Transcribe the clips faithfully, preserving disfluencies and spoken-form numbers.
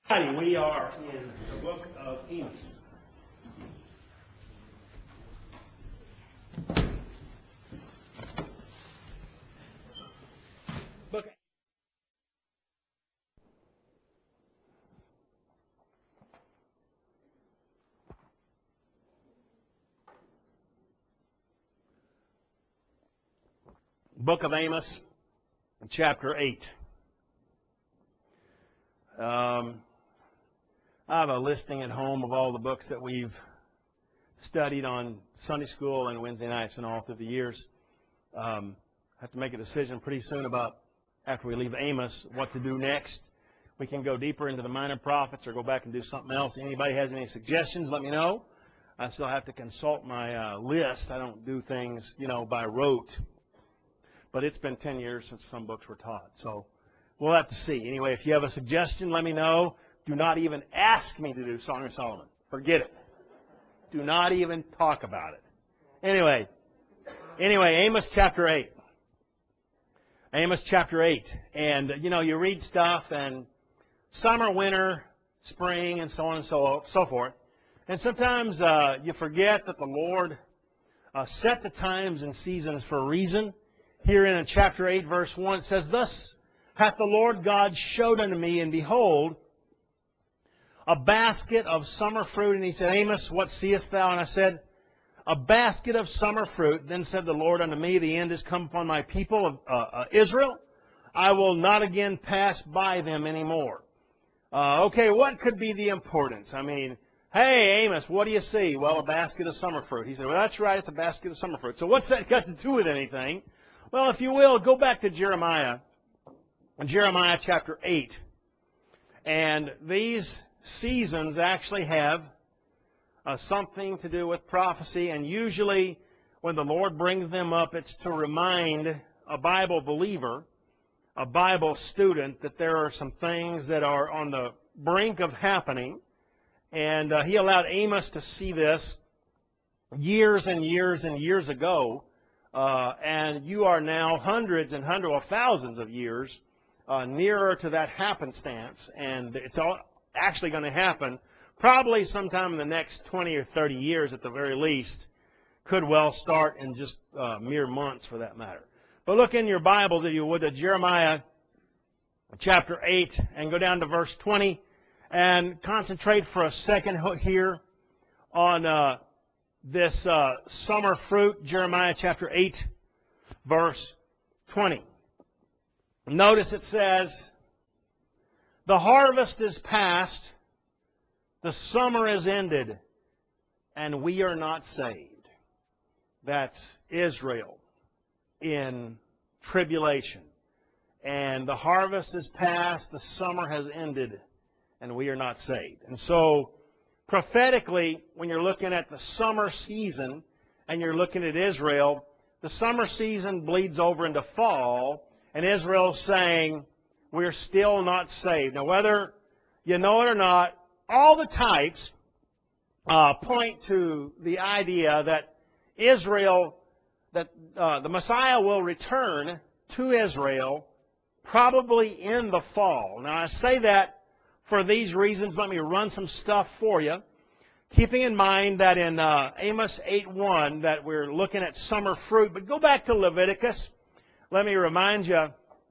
We are in the book of Amos. Book Book of Amos, chapter eight. Um, I have a listing at home of all the books that we've studied on Sunday school and Wednesday nights and all through the years. Um, I have to make a decision pretty soon about, after we leave Amos, what to do next. We can go deeper into the minor prophets or go back and do something else. Anybody has any suggestions, let me know. I still have to consult my uh, list. I don't do things, you know, by rote. But it's been ten years since some books were taught. So we'll have to see. Anyway, if you have a suggestion, let me know. Do not even ask me to do Song of Solomon. Forget it. Do not even talk about it. Anyway, anyway, Amos chapter eight. Amos chapter eight. And, you know, you read stuff and summer, winter, spring, and so on and so, so forth. And sometimes uh, you forget that the Lord uh, set the times and seasons for a reason. Here in chapter eight, verse one, it says, "Thus hath the Lord God showed unto me, and behold, a basket of summer fruit." And he said, "Amos, what seest thou?" And I said, "A basket of summer fruit. Then said the Lord unto me, The end is come upon my people of uh, uh, Israel. I will not again pass by them anymore." Uh, okay, what could be the importance? I mean, hey, Amos, what do you see? Well, a basket of summer fruit. He said, "Well, that's right, it's a basket of summer fruit." So what's that got to do with anything? Well, if you will, go back to Jeremiah, Jeremiah chapter eight. And these seasons actually have uh, something to do with prophecy. And usually when the Lord brings them up, it's to remind a Bible believer, a Bible student, that there are some things that are on the brink of happening. And uh, he allowed Amos to see this years and years and years ago. Uh, and you are now hundreds and hundreds of thousands of years uh, nearer to that happenstance. And it's all actually going to happen probably sometime in the next twenty or thirty years at the very least. Could well start in just uh, mere months for that matter. But look in your Bibles, if you would, to Jeremiah chapter eight and go down to verse twenty and concentrate for a second here on uh, this uh, summer fruit, Jeremiah chapter eight, verse twenty. Notice it says, "The harvest is past, the summer is ended, and we are not saved." That's Israel in tribulation. And the harvest is past, the summer has ended, and we are not saved. And so, prophetically, when you're looking at the summer season and you're looking at Israel, the summer season bleeds over into fall, and Israel's saying, we're still not saved. Now, whether you know it or not, all the types uh, point to the idea that Israel, that uh, the Messiah will return to Israel probably in the fall. Now, I say that for these reasons. Let me run some stuff for you. Keeping in mind that in uh, Amos eight one that we're looking at summer fruit. But go back to Leviticus. Let me remind you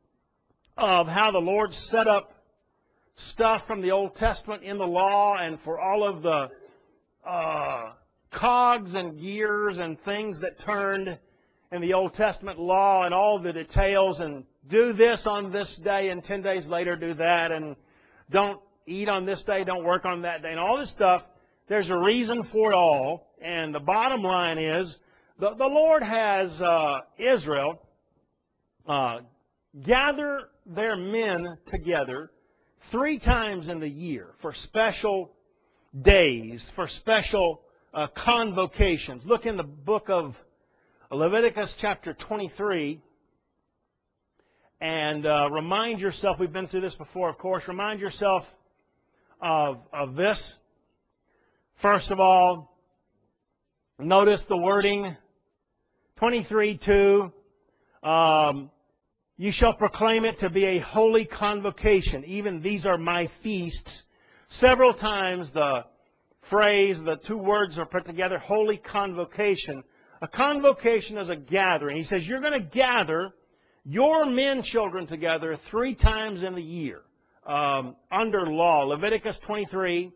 of how the Lord set up stuff from the Old Testament in the law, and for all of the uh, cogs and gears and things that turned in the Old Testament law, and all the details, and do this on this day, and ten days later do that, and don't eat on this day, don't work on that day, and all this stuff. There's a reason for it all, and the bottom line is the, the Lord has uh, Israel uh, gather their men together three times in the year for special days, for special uh, convocations. Look in the book of Leviticus chapter twenty-three and uh, remind yourself, we've been through this before, of course, remind yourself of, of this. First of all, notice the wording, twenty-three two, um, you shall proclaim it to be a holy convocation. Even these are my feasts, Several times the phrase, the two words are put together, holy convocation. A convocation is a gathering. He says, you're going to gather your men children together three times in the year um, under law. Leviticus twenty-three,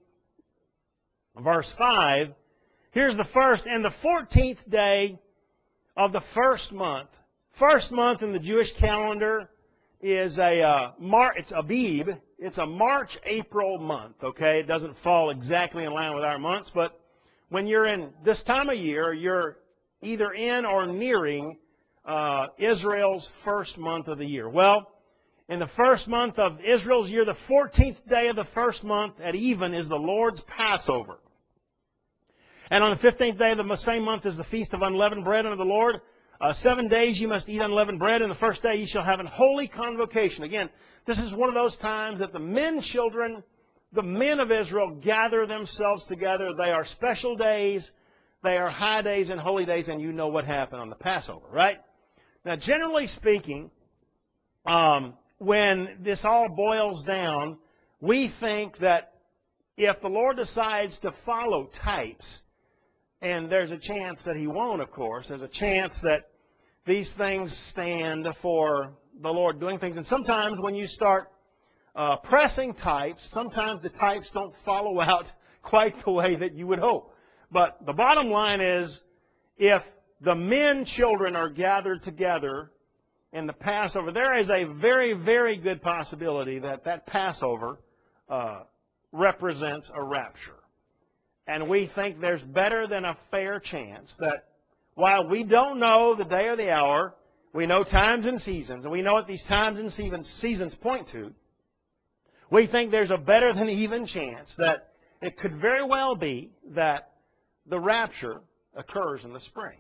verse five. Here's the first, and the fourteenth day of the first month. First month in the Jewish calendar is a uh, Mar- it's Abib. It's a March-April month, okay? It doesn't fall exactly in line with our months, but when you're in this time of year, you're either in or nearing uh, Israel's first month of the year. Well, in the first month of Israel's year, the fourteenth day of the first month at even is the Lord's Passover. And on the fifteenth day of the same month is the Feast of Unleavened Bread unto the Lord. Uh, seven days you must eat unleavened bread, and the first day you shall have an holy convocation. Again, this is one of those times that the men children, the men of Israel, gather themselves together. They are special days. They are high days and holy days, and you know what happened on the Passover, right? Now, generally speaking, um, when this all boils down, we think that if the Lord decides to follow types, and there's a chance that He won't, of course, there's a chance that these things stand for the Lord doing things. And sometimes when you start uh, pressing types, sometimes the types don't follow out quite the way that you would hope. But the bottom line is, if the men children are gathered together in the Passover, there is a very, very good possibility that that Passover uh, represents a rapture. And we think there's better than a fair chance that while we don't know the day or the hour, we know times and seasons, and we know what these times and seasons point to, we think there's a better than even chance that it could very well be that the rapture occurs in the spring.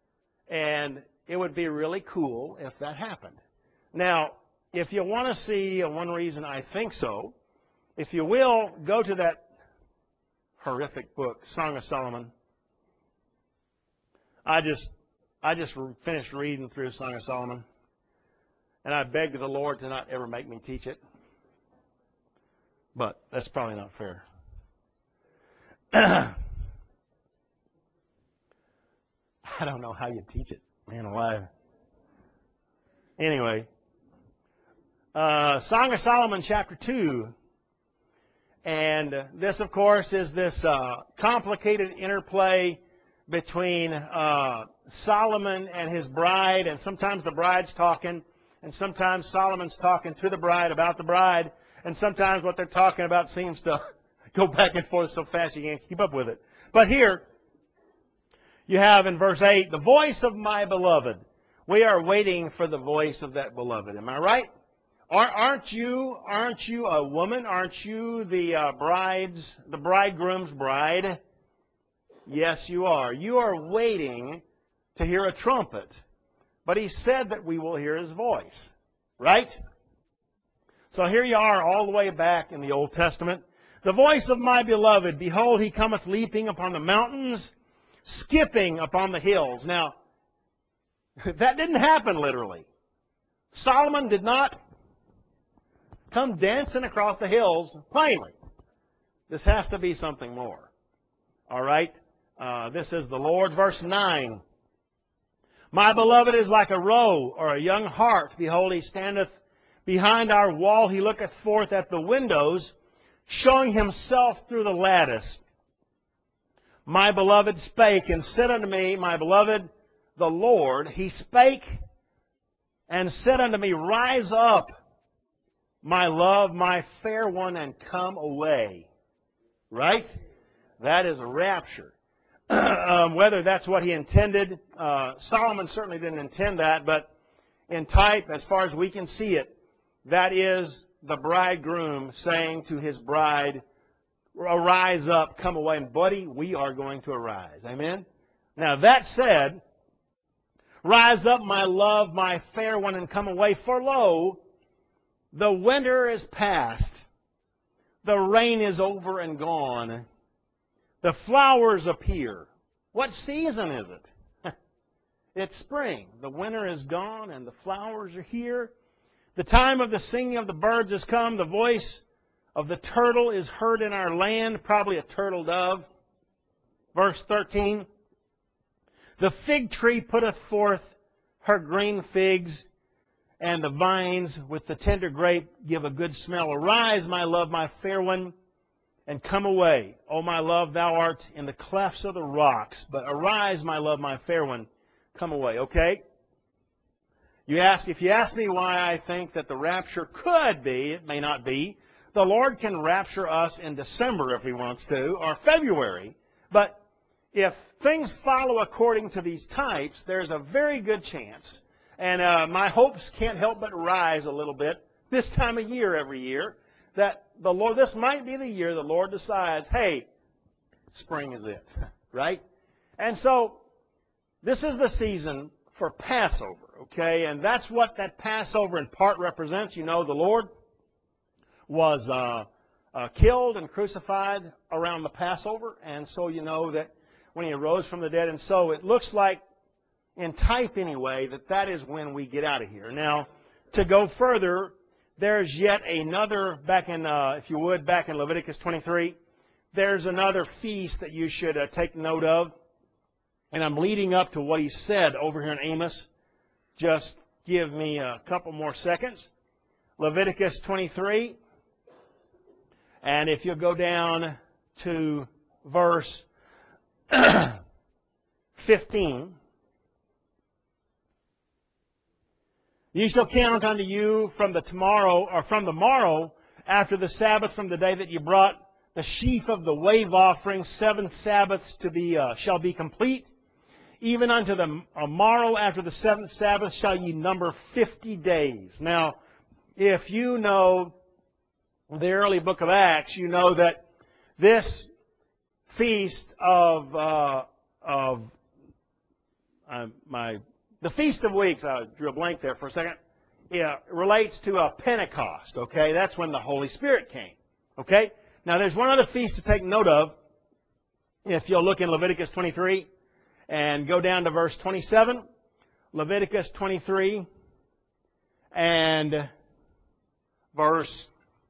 And it would be really cool if that happened. Now, if you want to see one reason I think so, if you will, go to that horrific book, Song of Solomon. I just I just finished reading through Song of Solomon, and I begged the Lord to not ever make me teach it. But that's probably not fair. I don't know how you teach it, man alive. Anyway, uh, Song of Solomon, chapter two. And this, of course, is this uh, complicated interplay between uh, Solomon and his bride. And sometimes the bride's talking, and sometimes Solomon's talking to the bride about the bride. And sometimes what they're talking about seems to go back and forth so fast you can't keep up with it. But here, you have in verse eight, the voice of my beloved. We are waiting for the voice of that beloved. Am I right? Aren't you, aren't you a woman? Aren't you the uh, bride's, the bridegroom's bride? Yes, you are. You are waiting to hear a trumpet. But He said that we will hear His voice. Right? So here you are all the way back in the Old Testament. The voice of my beloved, behold, He cometh leaping upon the mountains, skipping upon the hills. Now, that didn't happen literally. Solomon did not come dancing across the hills plainly. This has to be something more. All right? Uh, this is the Lord. Verse nine. My beloved is like a roe or a young hart. Behold, He standeth behind our wall. He looketh forth at the windows, showing Himself through the lattice. My beloved spake and said unto me, my beloved, the Lord, He spake and said unto me, rise up, my love, my fair one, and come away. Right? That is a rapture. um, whether that's what he intended, uh, Solomon certainly didn't intend that, but in type, as far as we can see it, that is the bridegroom saying to his bride, arise up, come away. And buddy, we are going to arise. Amen? Now that said, rise up, my love, my fair one, and come away. For lo, the winter is past. The rain is over and gone. The flowers appear. What season is it? It's spring. The winter is gone and the flowers are here. The time of the singing of the birds has come. The voice of the turtle is heard in our land, probably a turtle dove. Verse thirteen, the fig tree putteth forth her green figs, and the vines with the tender grape give a good smell. Arise, my love, my fair one, and come away. O my love, thou art in the clefts of the rocks. But arise, my love, my fair one, come away. Okay? You ask, if you ask me why I think that the rapture could be, it may not be, the Lord can rapture us in December if He wants to, or February. But if things follow according to these types, there's a very good chance. And uh, my hopes can't help but rise a little bit this time of year every year, that the Lord, this might be the year the Lord decides, hey, spring is it, right? And so this is the season for Passover, okay? And that's what that Passover in part represents. You know, the Lord was uh, uh, killed and crucified around the Passover, and so you know that when He arose from the dead, and so it looks like, in type anyway, that that is when we get out of here. Now, to go further, there's yet another, back in, uh, if you would, back in Leviticus twenty-three, there's another feast that you should uh, take note of. And I'm leading up to what he said over here in Amos. Just give me a couple more seconds. Leviticus twenty-three. And if you'll go down to verse fifteen. Ye shall count unto you from the tomorrow, or from the morrow after the Sabbath, from the day that you brought the sheaf of the wave offering, seven Sabbaths to be uh, shall be complete. Even unto the uh, morrow after the seventh Sabbath shall ye number fifty days. Now, if you know the early book of Acts, you know that this feast of uh, of uh, my the Feast of Weeks, I drew a blank there for a second, yeah, relates to a Pentecost, okay? That's when the Holy Spirit came, okay? Now, there's one other feast to take note of. If you'll look in Leviticus twenty-three and go down to verse twenty-seven. Leviticus twenty-three and verse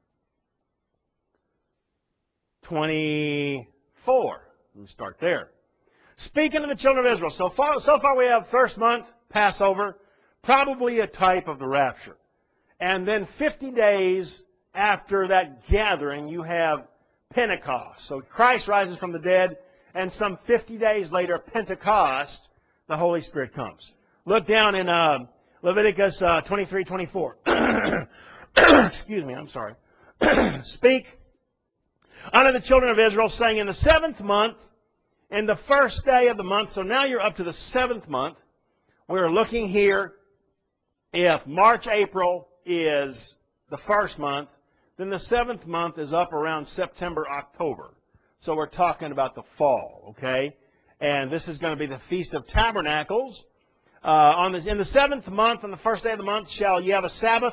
twenty-four. Let me start there. Speaking to the children of Israel. So far, so far we have first month, Passover, probably a type of the rapture. And then fifty days after that gathering, you have Pentecost. So Christ rises from the dead, and some fifty days later, Pentecost, the Holy Spirit comes. Look down in uh, Leviticus uh, twenty-three twenty-four. Excuse me, I'm sorry. Speak unto the children of Israel, saying, in the seventh month, in the first day of the month, so now you're up to the seventh month. We're looking here, if March, April is the first month, then the seventh month is up around September, October. So we're talking about the fall, okay? And this is going to be the Feast of Tabernacles. Uh, on the, in the seventh month, on the first day of the month, shall ye have a Sabbath,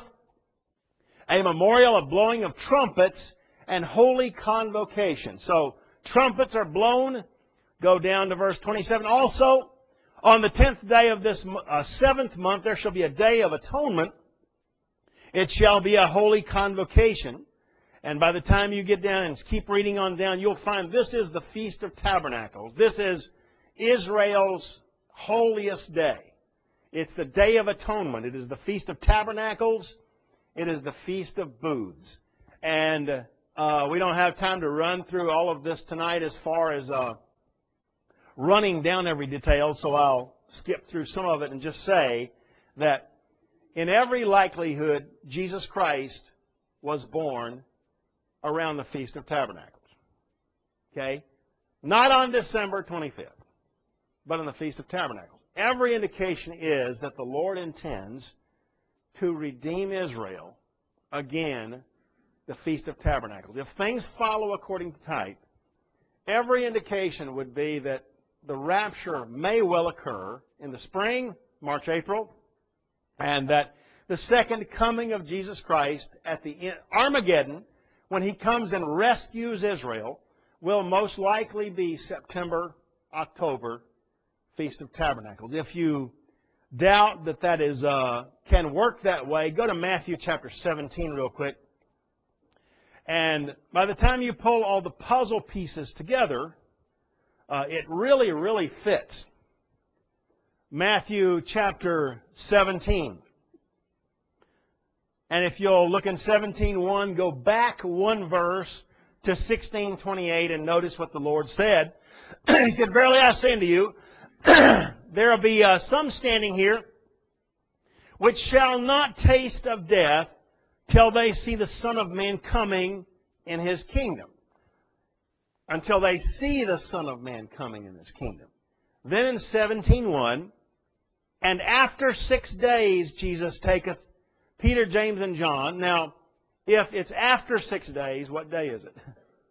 a memorial of blowing of trumpets, and holy convocation. So trumpets are blown. Go down to verse twenty-seven. Also, on the tenth day of this uh, seventh month, there shall be a day of atonement. It shall be a holy convocation. And by the time you get down and keep reading on down, you'll find this is the Feast of Tabernacles. This is Israel's holiest day. It's the Day of Atonement. It is the Feast of Tabernacles. It is the Feast of Booths. And uh, we don't have time to run through all of this tonight as far as uh, running down every detail, so I'll skip through some of it and just say that in every likelihood, Jesus Christ was born around the Feast of Tabernacles. Okay? Not on December twenty-fifth, but on the Feast of Tabernacles. Every indication is that the Lord intends to redeem Israel again, the Feast of Tabernacles. If things follow according to type, every indication would be that the rapture may well occur in the spring, March, April, and that the second coming of Jesus Christ at the end, Armageddon, when He comes and rescues Israel, will most likely be September, October, Feast of Tabernacles. If you doubt that that is uh, can work that way, go to Matthew chapter seventeen real quick. And by the time you pull all the puzzle pieces together, uh, it really, really fits. Matthew chapter seventeen. And if you'll look in seventeen one, go back one verse to sixteen twenty-eight and notice what the Lord said. He said, "Verily I say unto you, there will be uh, some standing here which shall not taste of death till they see the Son of Man coming in His kingdom." Until they see the Son of Man coming in His kingdom. Then in seventeen one, "And after six days Jesus taketh Peter, James, and John." Now, if it's after six days, what day is it?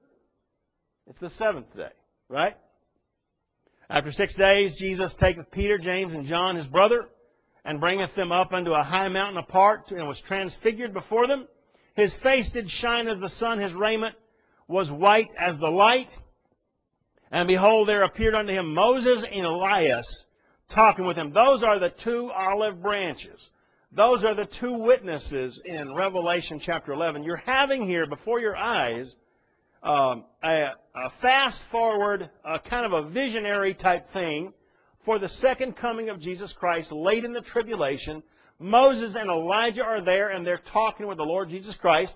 It's the seventh day, right? "After six days Jesus taketh Peter, James, and John his brother, and bringeth them up unto a high mountain apart, and was transfigured before them. His face did shine as the sun, his raiment was white as the light. And behold, there appeared unto him Moses and Elias, talking with him." Those are the two olive branches. Those are the two witnesses in Revelation chapter eleven. You're having here before your eyes um, a, a fast-forward, a kind of a visionary type thing for the second coming of Jesus Christ late in the tribulation. Moses and Elijah are there, and they're talking with the Lord Jesus Christ.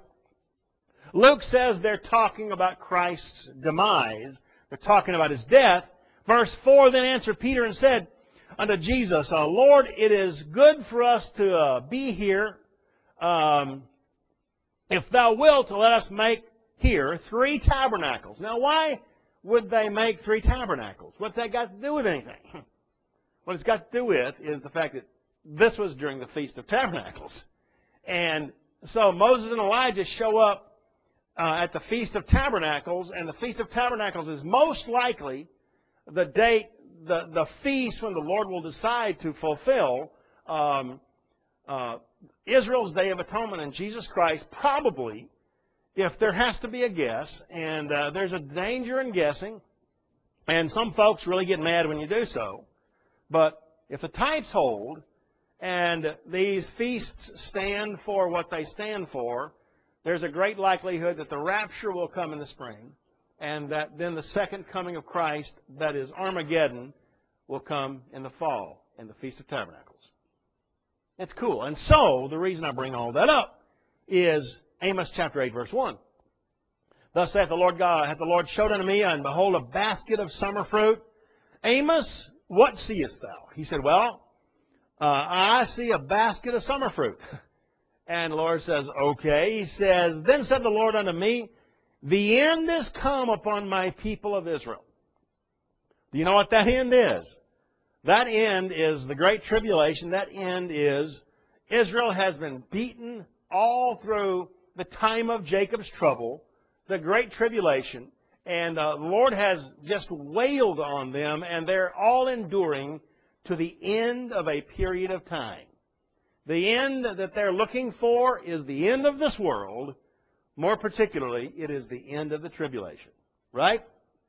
Luke says they're talking about Christ's demise. They're talking about His death. Verse four, "Then answered Peter and said unto Jesus, uh, Lord, it is good for us to uh, be here. Um, if Thou wilt, let us make here three tabernacles." Now, why would they make three tabernacles? What's that got to do with anything? What it's got to do with is the fact that this was during the Feast of Tabernacles. And so Moses and Elijah show up uh, at the Feast of Tabernacles, and the Feast of Tabernacles is most likely the date, the, the feast when the Lord will decide to fulfill um, uh, Israel's Day of Atonement and Jesus Christ. Probably, if there has to be a guess, and uh, there's a danger in guessing, and some folks really get mad when you do so, but if the types hold, and these feasts stand for what they stand for, there's a great likelihood that the rapture will come in the spring, and that then the second coming of Christ, that is Armageddon, will come in the fall, in the Feast of Tabernacles. It's cool. And so, the reason I bring all that up is Amos chapter eight, verse one. "Thus saith the Lord God, hath the Lord showed unto me, and behold, a basket of summer fruit. Amos, what seest thou?" He said, "Well, uh, I see a basket of summer fruit." And the Lord says, "Okay." He says, "Then said the Lord unto me, the end is come upon my people of Israel." Do you know what that end is? That end is the Great Tribulation. That end is Israel has been beaten all through the time of Jacob's trouble, the Great Tribulation, and uh, the Lord has just wailed on them, and they're all enduring to the end of a period of time. The end that they're looking for is the end of this world. More particularly, it is the end of the tribulation. Right?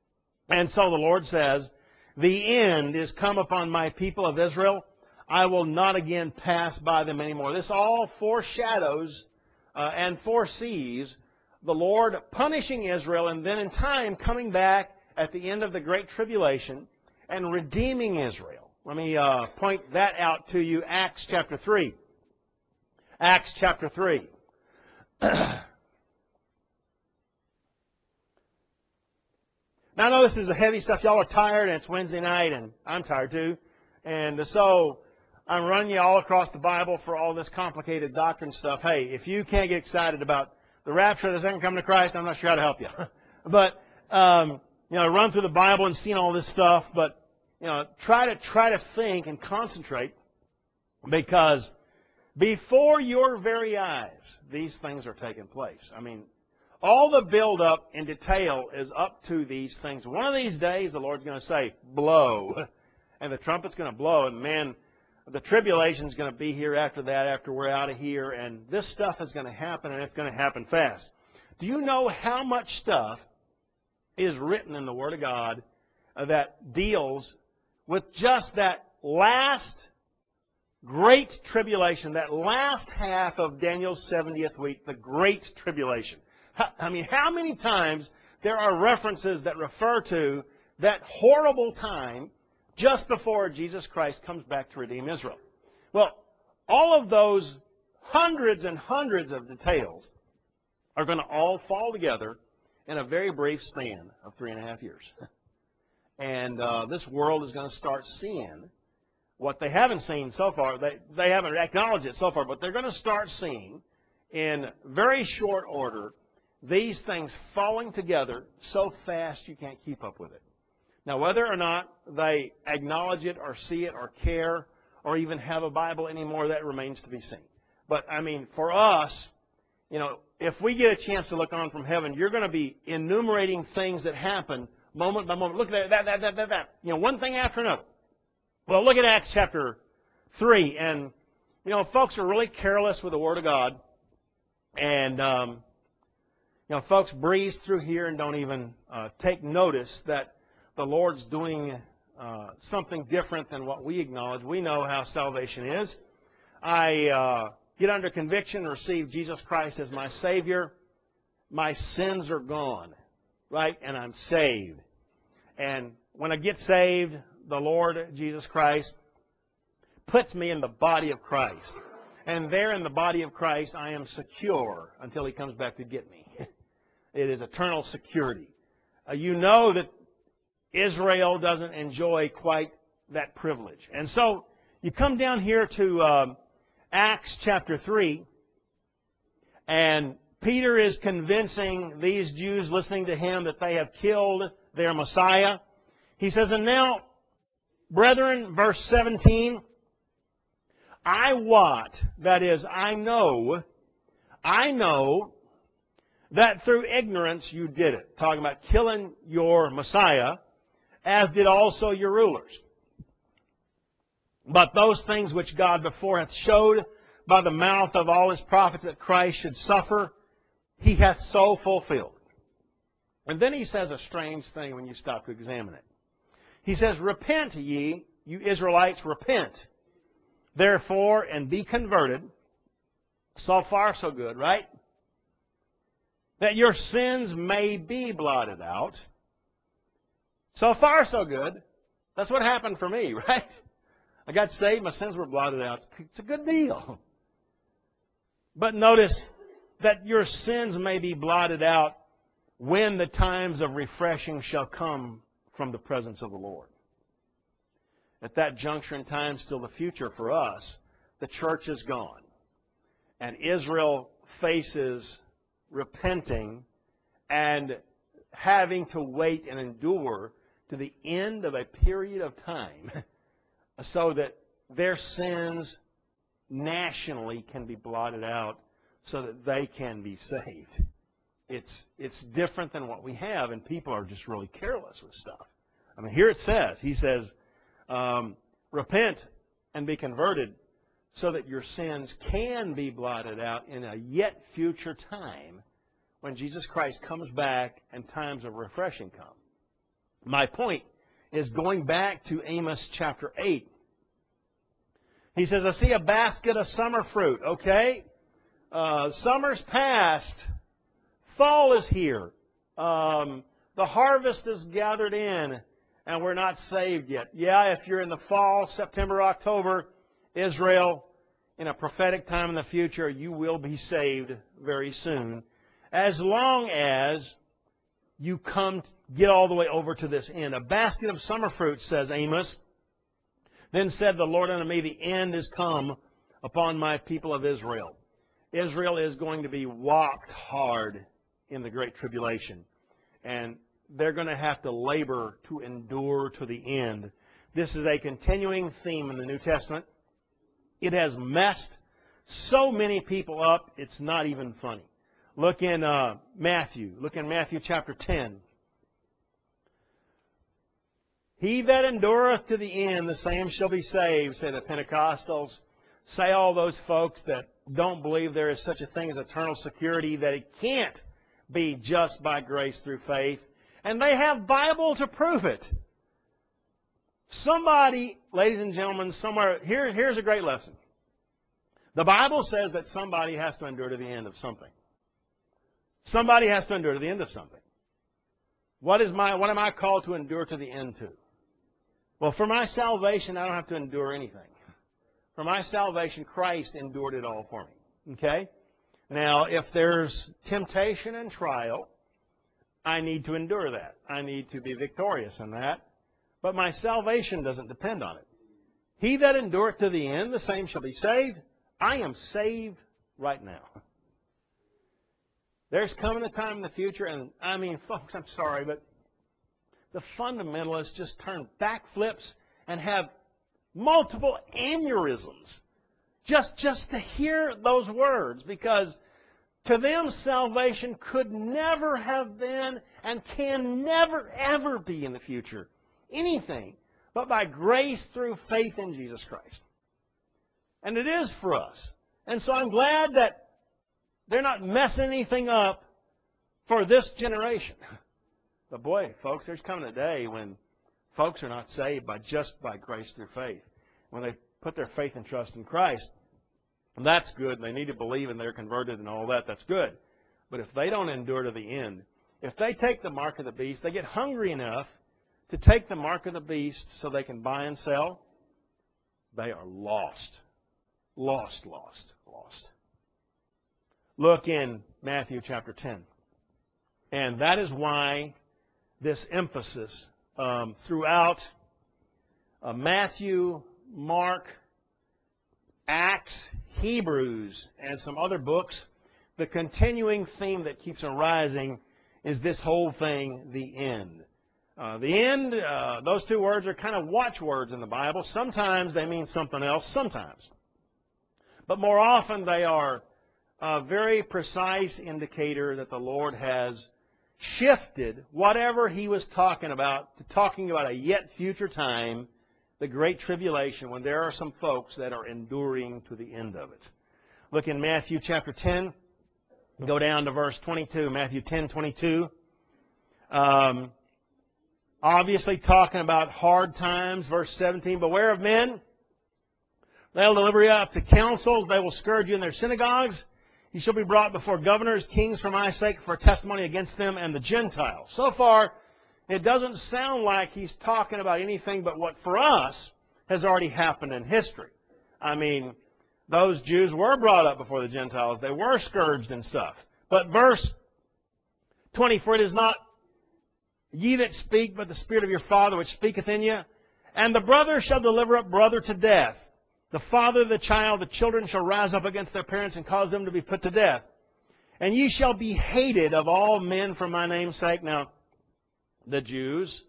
And so the Lord says, the end is come upon my people of Israel. I will not again pass by them anymore. This all foreshadows uh, and foresees the Lord punishing Israel, and then in time coming back at the end of the Great Tribulation and redeeming Israel. Let me uh, point that out to you. Acts chapter three. Acts chapter three. Now, I know this is a heavy stuff. Y'all are tired, and it's Wednesday night, and I'm tired too. And so I'm running you all across the Bible for all this complicated doctrine stuff. Hey, if you can't get excited about the rapture of the second coming of Christ, I'm not sure how to help you. But, um, you know, run through the Bible and seeing all this stuff, but, you know, try to try to think and concentrate, because before your very eyes, these things are taking place. I mean, all the build-up in detail is up to these things. One of these days, the Lord's going to say, blow. And the trumpet's going to blow. And, man, the tribulation's going to be here after that, after we're out of here. And this stuff is going to happen, and it's going to happen fast. Do you know how much stuff is written in the Word of God that deals with just that last great tribulation, that last half of Daniel's seventieth week, the great tribulation? I mean, how many times there are references that refer to that horrible time just before Jesus Christ comes back to redeem Israel? Well, all of those hundreds and hundreds of details are going to all fall together in a very brief span of three and a half years. And uh, this world is going to start seeing what they haven't seen so far. They, they haven't acknowledged it so far, but they're going to start seeing in very short order these things falling together so fast you can't keep up with it. Now, whether or not they acknowledge it or see it or care or even have a Bible anymore, that remains to be seen. But, I mean, for us, you know, if we get a chance to look on from heaven, you're going to be enumerating things that happen moment by moment. Look at that, that, that, that, that. You know, one thing after another. Well, look at Acts chapter three. And, you know, folks are really careless with the Word of God. And, um, you know, folks breeze through here and don't even uh, take notice that the Lord's doing uh, something different than what we acknowledge. We know how salvation is. I uh, get under conviction and receive Jesus Christ as my Savior. My sins are gone, right? And I'm saved. And when I get saved, the Lord Jesus Christ puts me in the body of Christ. And there in the body of Christ, I am secure until He comes back to get me. It is eternal security. Uh, you know that Israel doesn't enjoy quite that privilege. And so you come down here to um, Acts chapter three, and Peter is convincing these Jews listening to him that they have killed their Messiah. He says, and now, brethren, verse seventeen, I wot, that is, I know, I know that through ignorance you did it. Talking about killing your Messiah, as did also your rulers. But those things which God before hath showed by the mouth of all His prophets that Christ should suffer, He hath so fulfilled. And then He says a strange thing when you stop to examine it. He says, repent ye, you Israelites, repent, therefore, and be converted. So far, so good, right? That your sins may be blotted out. So far, so good. That's what happened for me, right? I got saved, my sins were blotted out. It's a good deal. But notice that your sins may be blotted out when the times of refreshing shall come from the presence of the Lord. At that juncture in time, still the future for us, the church is gone. And Israel faces repenting and having to wait and endure to the end of a period of time so that their sins nationally can be blotted out so that they can be saved. It's, it's different than what we have, and people are just really careless with stuff. I mean, here it says, he says, um, repent and be converted so that your sins can be blotted out in a yet future time when Jesus Christ comes back and times of refreshing come. My point is going back to Amos chapter eight. He says, I see a basket of summer fruit. Okay, uh, summer's past. Fall is here. Um, the harvest is gathered in, and we're not saved yet. Yeah, if you're in the fall, September, October, Israel, in a prophetic time in the future, you will be saved very soon. As long as you come, get all the way over to this end. A basket of summer fruit, says Amos. Then said the Lord unto me, the end is come upon my people of Israel. Israel is going to be walked hard in the Great Tribulation. And they're going to have to labor to endure to the end. This is a continuing theme in the New Testament. It has messed so many people up, it's not even funny. Look in uh, Matthew. Look in Matthew chapter ten. He that endureth to the end, the same shall be saved, say the Pentecostals. Say all those folks that don't believe there is such a thing as eternal security, that it can't be just by grace through faith. And they have Bible to prove it. Somebody, ladies and gentlemen, somewhere, here, here's a great lesson. The Bible says that somebody has to endure to the end of something. Somebody has to endure to the end of something. What is my, what am I called to endure to the end to? Well, for my salvation, I don't have to endure anything. For my salvation, Christ endured it all for me. Okay? Now, if there's temptation and trial, I need to endure that. I need to be victorious in that. But my salvation doesn't depend on it. He that endureth to the end, the same shall be saved. I am saved right now. There's coming a time in the future, and I mean, folks, I'm sorry, but the fundamentalists just turn backflips and have multiple aneurysms just, just to hear those words, because to them salvation could never have been and can never, ever be in the future anything but by grace through faith in Jesus Christ. And it is for us. And so I'm glad that they're not messing anything up for this generation. But boy, folks, there's coming a day when folks are not saved by just by grace through faith. When they put their faith and trust in Christ, that's good. They need to believe and they're converted and all that. That's good. But if they don't endure to the end, if they take the mark of the beast, they get hungry enough to take the mark of the beast so they can buy and sell, they are lost. Lost, lost, lost. Look in Matthew chapter ten. And that is why this emphasis um, throughout uh, Matthew, Mark, Acts, Hebrews, and some other books, the continuing theme that keeps arising is this whole thing, the end. Uh, the end, uh, those two words are kind of watchwords in the Bible. Sometimes they mean something else, sometimes. But more often they are a very precise indicator that the Lord has shifted whatever He was talking about to talking about a yet future time, the Great Tribulation, when there are some folks that are enduring to the end of it. Look in Matthew chapter ten. Go down to verse twenty-two. Matthew ten, twenty-two. Um, obviously talking about hard times. Verse seventeen. Beware of men. They'll deliver you up to councils. They will scourge you in their synagogues. You shall be brought before governors, kings for my sake, for testimony against them and the Gentiles. So far, it doesn't sound like he's talking about anything but what for us has already happened in history. I mean, those Jews were brought up before the Gentiles. They were scourged and stuff. But verse twenty, for it is not ye that speak, but the Spirit of your Father which speaketh in you. And the brother shall deliver up brother to death. The father, the child, the children shall rise up against their parents and cause them to be put to death. And ye shall be hated of all men for my name's sake. Now, the Jews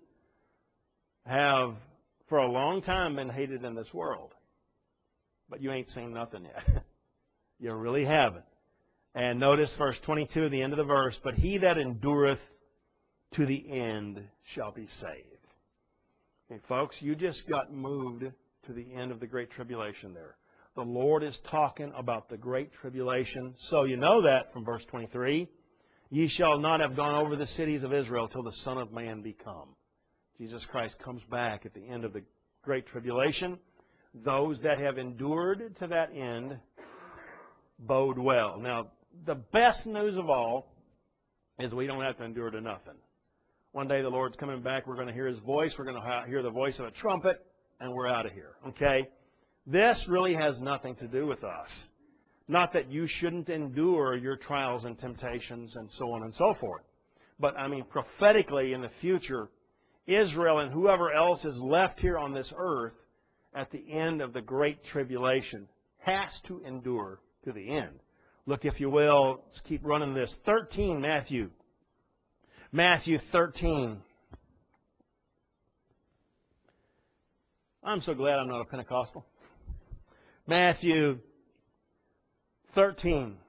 have for a long time been hated in this world. But you ain't seen nothing yet. You really haven't. And notice verse twenty-two, the end of the verse. But he that endureth to the end shall be saved. Okay, folks, you just got moved to the end of the Great Tribulation there. The Lord is talking about the Great Tribulation. So you know that from verse twenty-three. Ye shall not have gone over the cities of Israel till the Son of Man be come. Jesus Christ comes back at the end of the Great Tribulation. Those that have endured to that end bode well. Now, the best news of all is we don't have to endure to nothing. One day the Lord's coming back. We're going to hear His voice. We're going to hear the voice of a trumpet. And we're out of here, okay? This really has nothing to do with us. Not that you shouldn't endure your trials and temptations and so on and so forth. But, I mean, prophetically in the future, Israel and whoever else is left here on this earth at the end of the Great Tribulation has to endure to the end. Look, if you will, let's keep running this. thirteen, Matthew. Matthew thirteen. I'm so glad I'm not a Pentecostal. Matthew thirteen.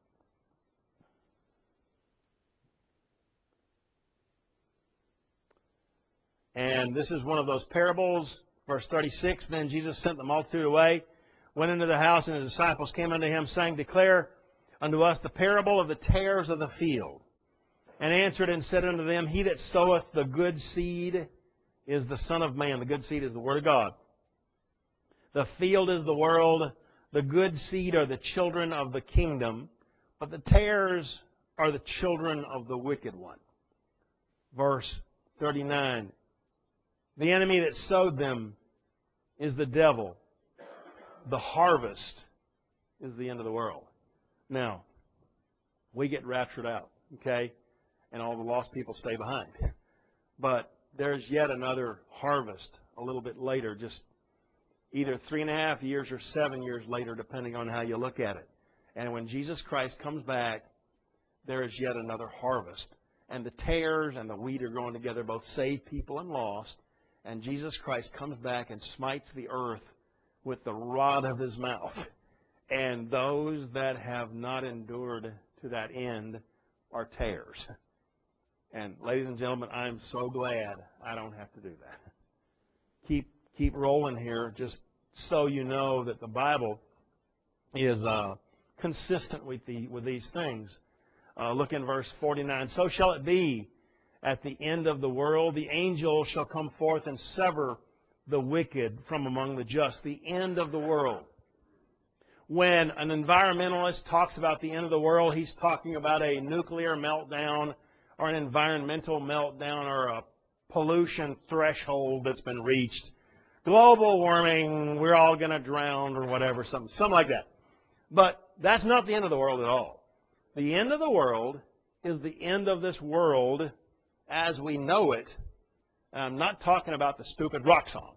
And this is one of those parables. Verse thirty-six, then Jesus sent the multitude away, went into the house, and his disciples came unto him, saying, declare unto us the parable of the tares of the field. And answered and said unto them, he that soweth the good seed is the Son of Man. The good seed is the Word of God. The field is the world. The good seed are the children of the kingdom. But the tares are the children of the wicked one. Verse thirty-nine. The enemy that sowed them is the devil. The harvest is the end of the world. Now, we get raptured out, okay? And all the lost people stay behind. But there's yet another harvest a little bit later, just either three and a half years or seven years later, depending on how you look at it. And when Jesus Christ comes back, there is yet another harvest. And the tares and the wheat are growing together, both saved people and lost. And Jesus Christ comes back and smites the earth with the rod of His mouth. And those that have not endured to that end are tares. And ladies and gentlemen, I'm so glad I don't have to do that. Keep keep rolling here, just so you know that the Bible is uh, consistent with the with these things. Uh, look in verse forty-nine. So shall it be at the end of the world. The angel shall come forth and sever the wicked from among the just. The end of the world. When an environmentalist talks about the end of the world, he's talking about a nuclear meltdown or an environmental meltdown or a pollution threshold that's been reached. Global warming, we're all going to drown or whatever, something, something like that. But that's not the end of the world at all. The end of the world is the end of this world as we know it. I'm not talking about the stupid rock song,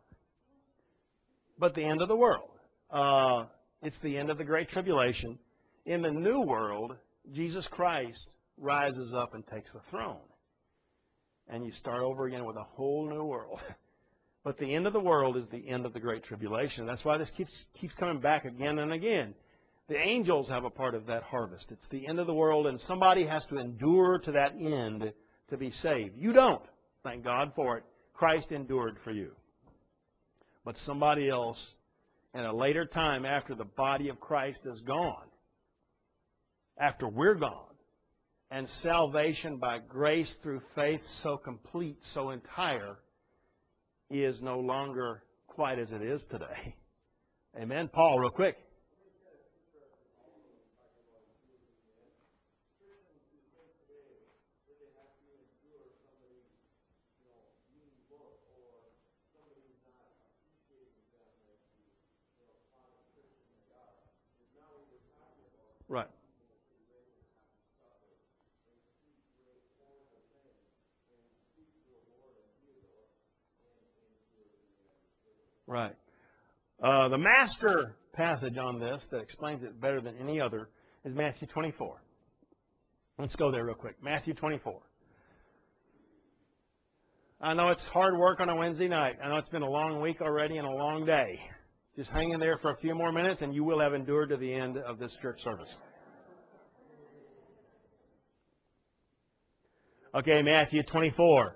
but the end of the world. Uh, it's the end of the Great Tribulation. In the new world, Jesus Christ rises up and takes the throne. And you start over again with a whole new world. But the end of the world is the end of the Great Tribulation. That's why this keeps keeps coming back again and again. The angels have a part of that harvest. It's the end of the world, and somebody has to endure to that end to be saved. You don't. Thank God for it. Christ endured for you. But somebody else, at a later time after the body of Christ is gone, after we're gone, and salvation by grace through faith so complete, so entire, is no longer quite as it is today. Amen. Paul, real quick. Right. Right. Uh, the master passage on this that explains it better than any other is Matthew twenty-four. Let's go there real quick. Matthew twenty-four. I know it's hard work on a Wednesday night. I know it's been a long week already and a long day. Just hang in there for a few more minutes and you will have endured to the end of this church service. Okay, Matthew twenty-four.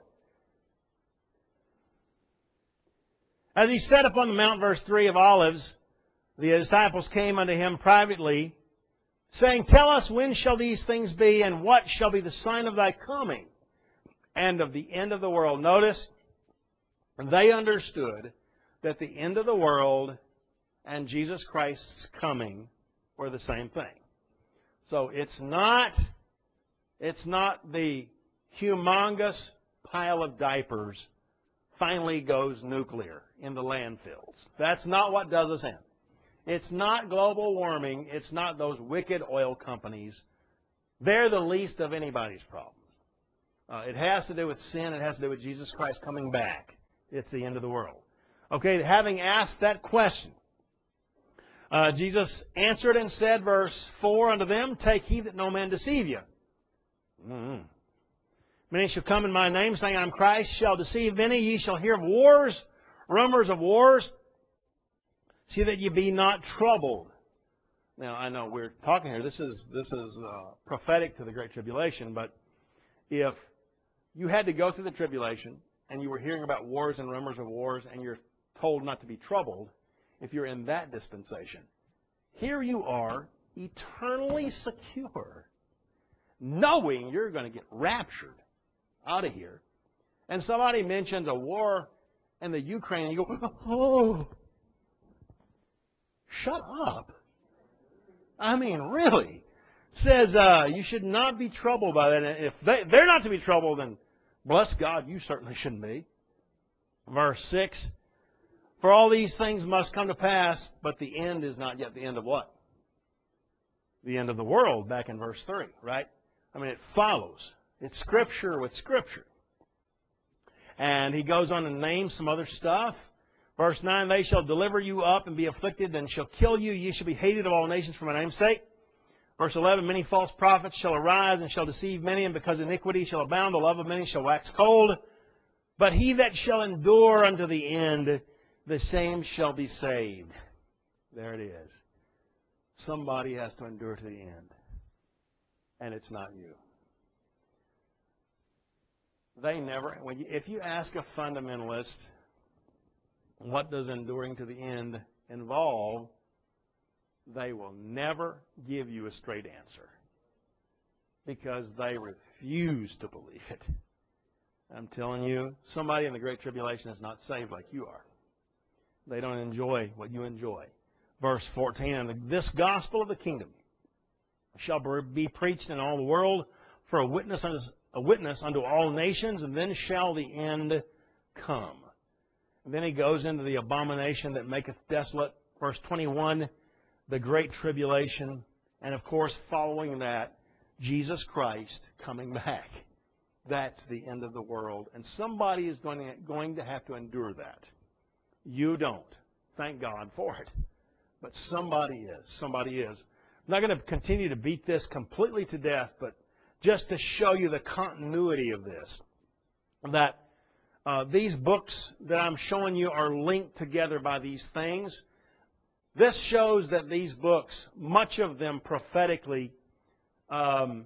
As he sat upon the mount, verse three of Olives, the disciples came unto him privately, saying, Tell us, when shall these things be, and what shall be the sign of thy coming and of the end of the world? Notice, they understood that the end of the world and Jesus Christ's coming were the same thing. So it's not, it's not the humongous pile of diapers finally goes nuclear in the landfills. That's not what does us in. It's not global warming. It's not those wicked oil companies. They're the least of anybody's problems. Uh, it has to do with sin. It has to do with Jesus Christ coming back. It's the end of the world. Okay, having asked that question, uh, Jesus answered and said, verse four, unto them, Take heed that no man deceive you. Mm-hmm. Many shall come in my name, saying, I'm Christ, shall deceive many. Ye shall hear of wars, rumors of wars. See that ye be not troubled. Now, I know we're talking here. This is this is uh, prophetic to the Great Tribulation. But if you had to go through the tribulation and you were hearing about wars and rumors of wars and you're told not to be troubled, if you're in that dispensation, here you are eternally secure, knowing you're going to get raptured out of here. And somebody mentions a war in the Ukraine, and you go, oh, shut up. I mean, really. says uh, you should not be troubled by that. If they, they're not to be troubled, then bless God, you certainly shouldn't be. Verse six, for all these things must come to pass, but the end is not yet. The end of what? The end of the world, back in verse three, right? I mean, it follows. It's Scripture with Scripture. And he goes on to name some other stuff. Verse nine, they shall deliver you up and be afflicted, and shall kill you. Ye shall be hated of all nations for my name's sake. Verse eleven, many false prophets shall arise and shall deceive many, and because iniquity shall abound, the love of many shall wax cold. But he that shall endure unto the end, the same shall be saved. There it is. Somebody has to endure to the end. And it's not you. They never, when you, if you ask a fundamentalist, what does enduring to the end involve, they will never give you a straight answer. Because they refuse to believe it. I'm telling you, somebody in the Great Tribulation is not saved like you are. They don't enjoy what you enjoy. Verse fourteen, and this gospel of the kingdom shall be preached in all the world for a witness unto, a witness unto all nations, and then shall the end come. And then he goes into the abomination that maketh desolate. Verse twenty-one, the Great Tribulation, and of course, following that, Jesus Christ coming back. That's the end of the world. And somebody is going to, going to have to endure that. You don't. Thank God for it. But somebody is. Somebody is. I'm not going to continue to beat this completely to death, but just to show you the continuity of this. That uh, these books that I'm showing you are linked together by these things. This shows that these books, much of them prophetically, um,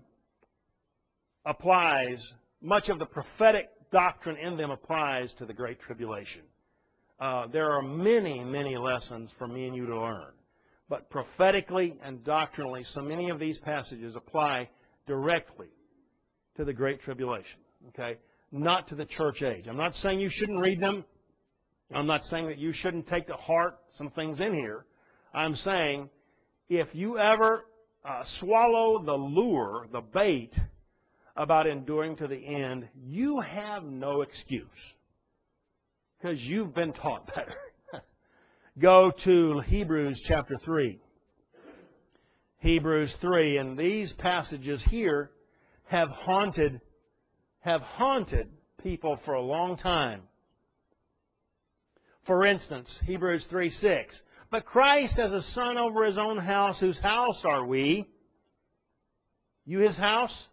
applies, much of the prophetic doctrine in them applies to the Great Tribulation. Uh, there are many, many lessons for me and you to learn. But prophetically and doctrinally, so many of these passages apply directly to the Great Tribulation. Okay? Not to the church age. I'm not saying you shouldn't read them. I'm not saying that you shouldn't take to heart some things in here. I'm saying if you ever uh, swallow the lure, the bait, about enduring to the end, you have no excuse. Because you've been taught better. Go to Hebrews chapter three. Hebrews three. And these passages here have haunted, have haunted people for a long time. For instance, Hebrews three six. But Christ as a son over his own house, whose house are we? You his house?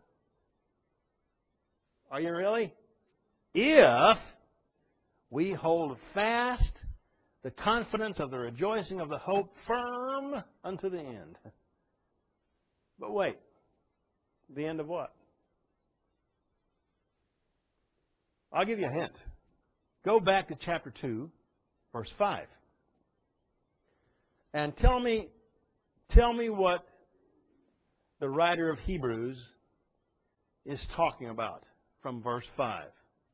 Are you really? If we hold fast the confidence of the rejoicing of the hope firm unto the end. But wait, the end of what? I'll give you a hint. Go back to chapter two, verse five. And tell me, tell me what the writer of Hebrews is talking about from verse five.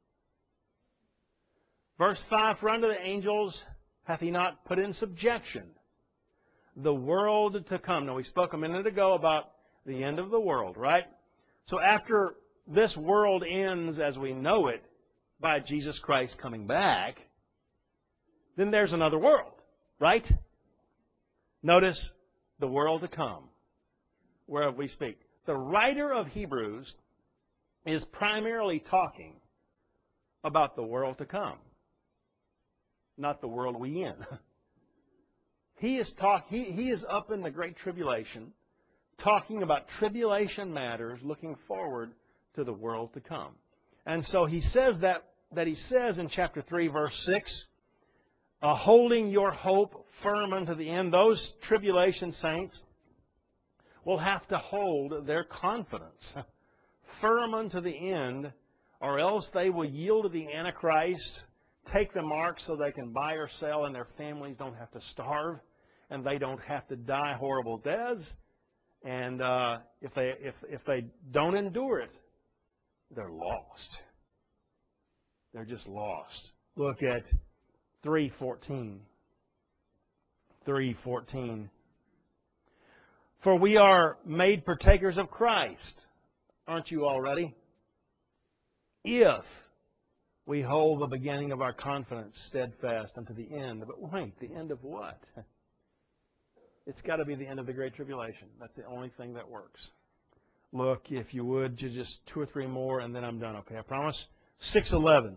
Verse five, for unto the angels hath he not put in subjection the world to come. Now, we spoke a minute ago about the end of the world, right? So after this world ends as we know it by Jesus Christ coming back, then there's another world, right? Notice the world to come, whereof we speak. The writer of Hebrews is primarily talking about the world to come, not the world we in. He is talk. He, he is up in the Great Tribulation, talking about tribulation matters, looking forward to the world to come. And so he says that that he says in chapter three, verse six, uh, holding your hope firm unto the end. Those tribulation saints will have to hold their confidence firm unto the end, or else they will yield to the Antichrist, take the mark so they can buy or sell, and their families don't have to starve, and they don't have to die horrible deaths. And uh, if they if if they don't endure it, they're lost. They're just lost. Look at three fourteen. three fourteen. For we are made partakers of Christ. Aren't you already? If we hold the beginning of our confidence steadfast unto the end. But wait, the end of what? It's got to be the end of the Great Tribulation. That's the only thing that works. Look, if you would, just two or three more, and then I'm done. Okay, I promise. six eleven.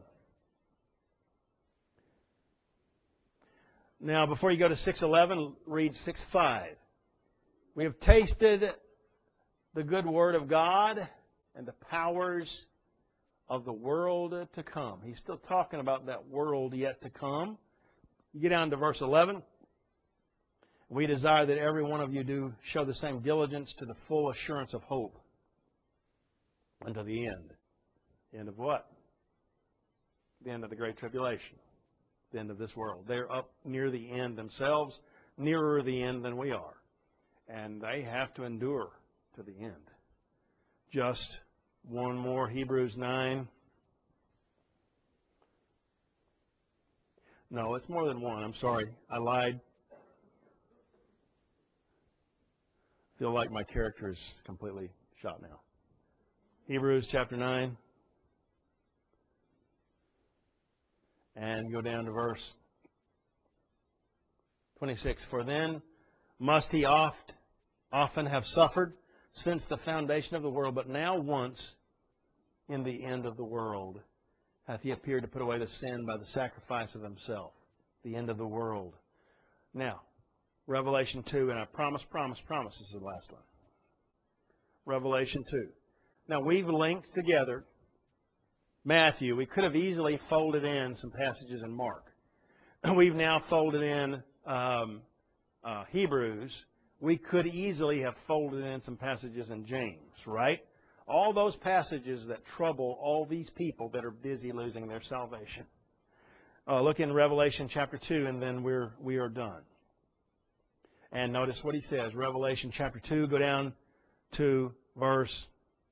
Now, before you go to six eleven, read six five. We have tasted the good word of God and the powers of the world to come. He's still talking about that world yet to come. You get down to verse eleven. We desire that every one of you do show the same diligence to the full assurance of hope unto the end. The end of what? The end of the Great Tribulation. The end of this world. They're up near the end themselves, nearer the end than we are. And they have to endure to the end. Just one more, Hebrews nine. No, it's more than one. I'm sorry. I lied. I feel like my character is completely shot now. Hebrews chapter nine. And go down to verse twenty-six. For then must he oft, often have suffered since the foundation of the world, but now once in the end of the world hath he appeared to put away the sin by the sacrifice of himself. The end of the world. Now, Revelation two, and I promise, promise, promise this is the last one. Revelation two. Now, we've linked together Matthew. We could have easily folded in some passages in Mark. We've now folded in um, uh, Hebrews. We could easily have folded in some passages in James, right? All those passages that trouble all these people that are busy losing their salvation. Uh, look in Revelation chapter two, and then we're we are done. And notice what he says. Revelation chapter two, go down to verse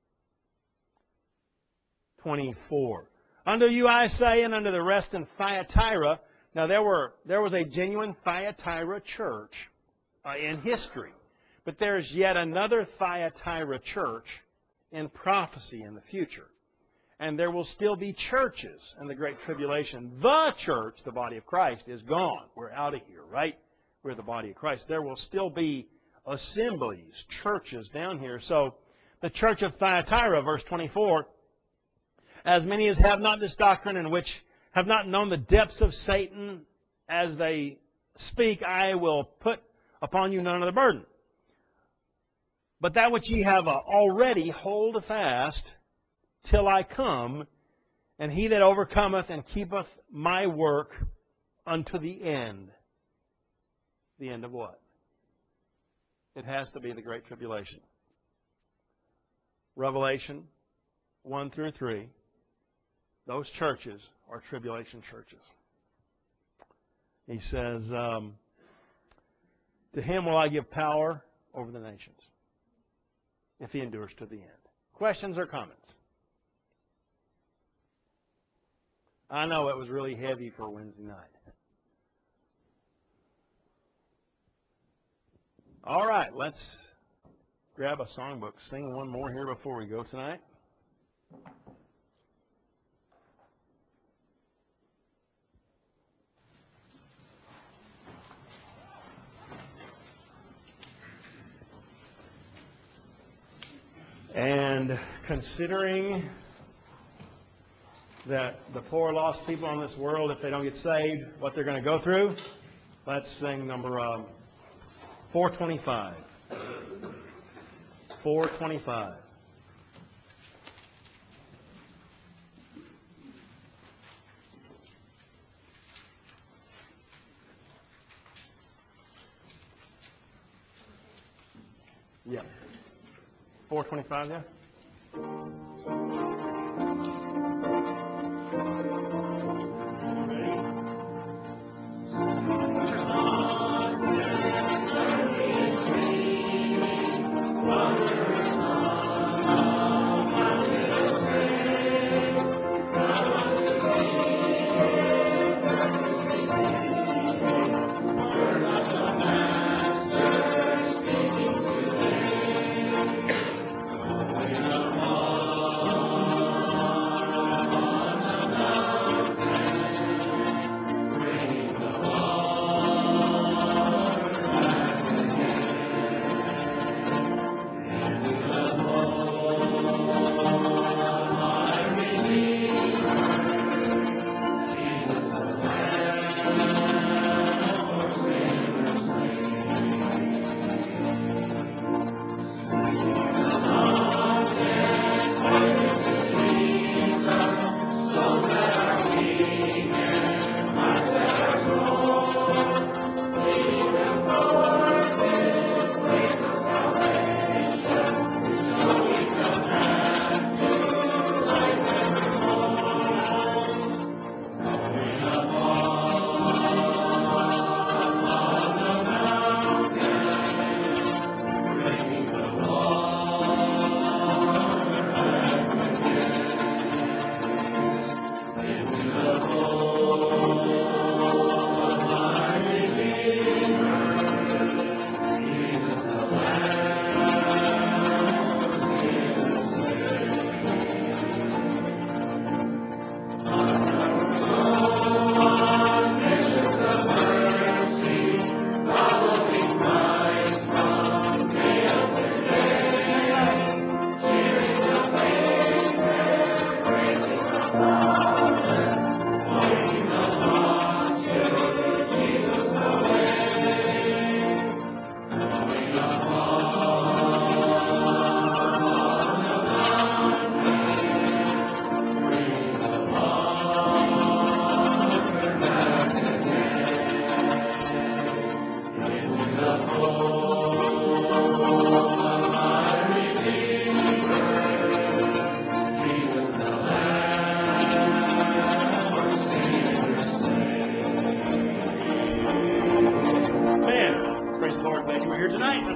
twenty-four. Unto you I say, and unto the rest in Thyatira. Now there were there was a genuine Thyatira church uh, in history, but there's yet another Thyatira church in prophecy in the future, and there will still be churches in the Great Tribulation. The church, the body of Christ, is gone. We're out of here, right? We're the body of Christ. There will still be assemblies, churches down here. So the church of Thyatira, verse twenty-four. As many as have not this doctrine, and which have not known the depths of Satan, as they speak, I will put upon you none of the burden. But that which ye have already, hold fast till I come, and he that overcometh and keepeth my work unto the end. The end of what? It has to be the Great Tribulation. Revelation one through three. Those churches are tribulation churches. He says, um, to him will I give power over the nations, if he endures to the end. Questions or comments? I know it was really heavy for Wednesday night. All right, let's grab a songbook. Sing one more here before we go tonight. And considering that the poor lost people in this world, if they don't get saved, what they're going to go through, let's sing number um, four twenty-five. four twenty-five. Yeah. four twenty-five, yeah?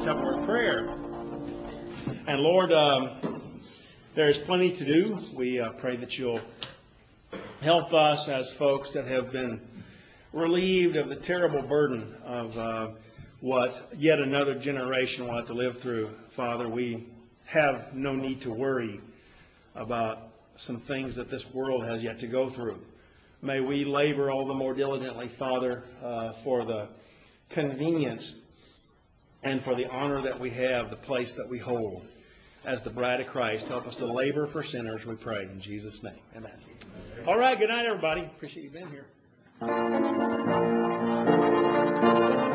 let's have a word of prayer. And Lord, um, there is plenty to do. We uh, pray that you'll help us as folks that have been relieved of the terrible burden of uh, what yet another generation will have to live through. Father, we have no need to worry about some things that this world has yet to go through. May we labor all the more diligently, Father, uh, for the convenience and for the honor that we have, the place that we hold as the bride of Christ. Help us to labor for sinners, we pray. In Jesus' name, amen. All right, good night, everybody. Appreciate you being here.